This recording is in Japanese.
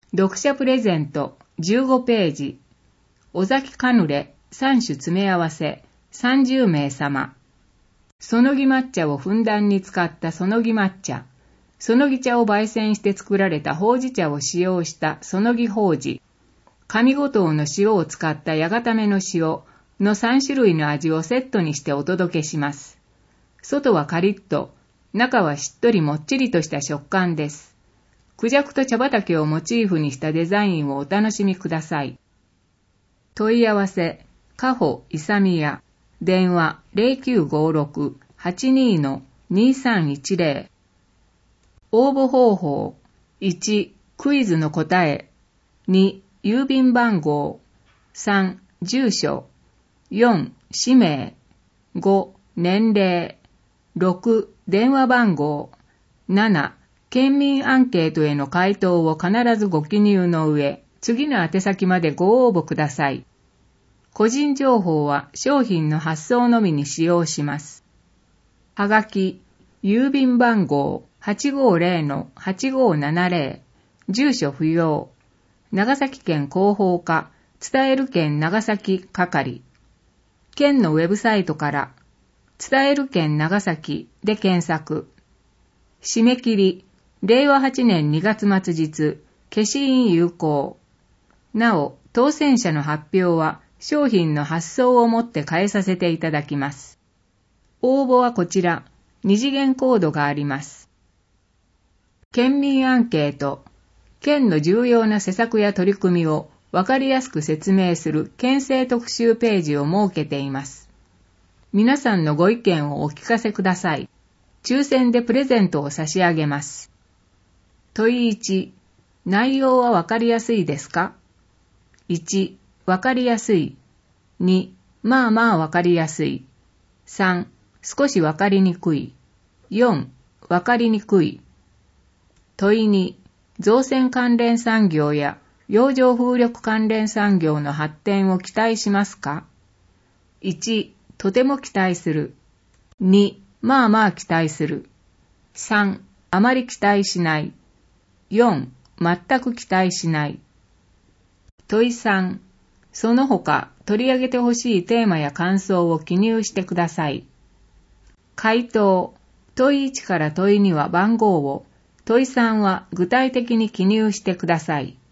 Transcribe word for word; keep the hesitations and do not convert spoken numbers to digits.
読者プレゼントじゅうごページ。尾崎カヌレさん種詰め合わせさんじゅうめいさま。そのぎ抹茶をふんだんに使ったそのぎ抹茶。そのぎ茶を焙煎して作られたほうじ茶を使用したそのぎほうじ。上五島の塩を使ったやがための塩のさん種類の味をセットにしてお届けします。外はカリッと、中はしっとりもっちりとした食感です。クジャクと茶畑をモチーフにしたデザインをお楽しみください。問い合わせ、かほいさみや、電話 ゼロきゅうごろく はちに にさんいちゼロ。応募方法、いち、クイズの答え、に、郵便番号、さん、住所、よん、氏名、ご、年齢、ろく、電話番号、なな、県民アンケートへの回答を必ずご記入の上、次の宛先までご応募ください。個人情報は商品の発送のみに使用します。はがき、郵便番号 はちごーぜろのはちごーななぜろ、住所不要、長崎県広報課、伝える県長崎係。県のウェブサイトから、伝える県長崎で検索。締め切り、れいわはちねんにがつ末日、消印有効。なお、当選者の発表は、商品の発送をもって変えさせていただきます。応募はこちら、二次元コードがあります。県民アンケート、県の重要な施策や取り組みをわかりやすく説明する県政特集ページを設けています。皆さんのご意見をお聞かせください。抽選でプレゼントを差し上げます。問いいち、内容はわかりやすいですか？いち、わかりやすい。に、まあまあわかりやすい。さん、少しわかりにくい。よん、わかりにくい。問いに、造船関連産業や洋上風力関連産業の発展を期待しますか？いち、とても期待する。に、まあまあ期待する。さん、あまり期待しない。よん、全く期待しない。問いさん、その他取り上げてほしいテーマや感想を記入してください。回答、問いいちから問いには番号を、問いさんは具体的に記入してください。